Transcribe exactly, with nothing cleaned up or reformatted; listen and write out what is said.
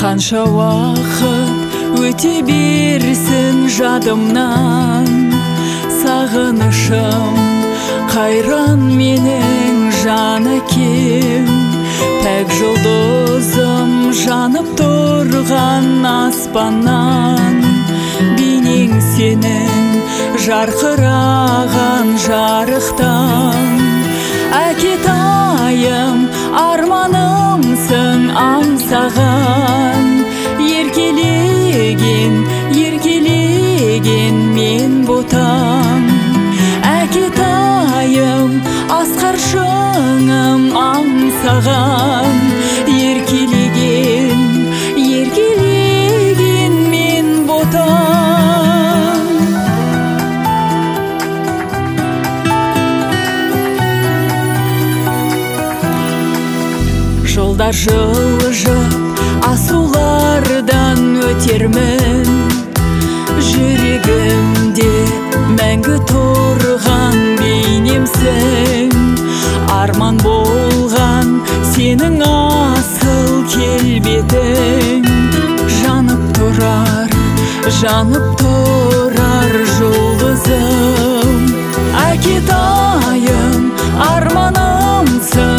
Қанша уақыт өте берсін жадымнан, сағынышым қайран менің жан әкем. Пәк жұлдызым жанып тұрған аспаннан, бейнең сенің жарқыраған жарықтан. Әкетайым арманымсың аңсаған, еркелеген, еркелеген мен ботам. Әкетайым асқар шыңым аңсаған, еркелеген, еркелеген мен ботам. Жолдар жылжып асулардан өтермін, жүрегімде мәңгі тұрған бейнемсің. Арман болған сенің асыл келбетің, жанып тұрар, жанып тұрар жұлдызым. Әкетайым арманымсың